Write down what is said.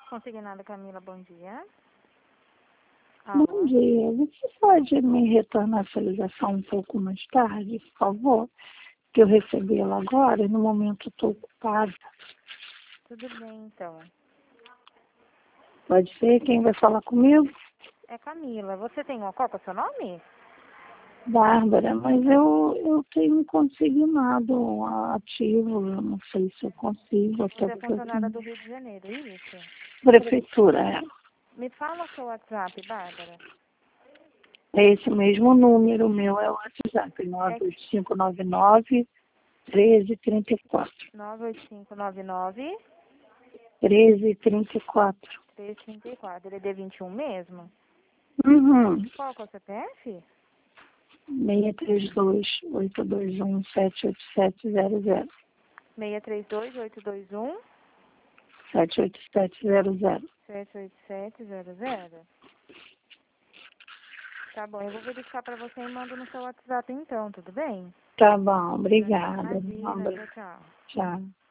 Consignada Camila, bom dia. Bom Alô? dia. Você pode me retornar essa ligação um pouco mais tarde, por favor? Que eu recebi ela agora e no momento estou ocupada. Tudo bem, então. Pode ser? Quem vai falar comigo? É Camila. Você tem qual que é o seu nome? Bárbara, mas eu tenho consignado ativo, eu não sei se eu consigo, até Você é porque eu funcionária tenho do Rio de Janeiro, isso? prefeitura, é. Me fala o seu WhatsApp, Bárbara. É esse mesmo número, o meu é o WhatsApp, É 98599 1334. 98599 1334. 334. Ele é D21 mesmo? Uhum. Qual que é o CPF? 632-821-78700. 632-821 78700. 78700. Tá bom, eu vou verificar pra você e mando no seu WhatsApp então, tudo bem? Tá bom, obrigada. Imagina, tchau, tchau. Tchau.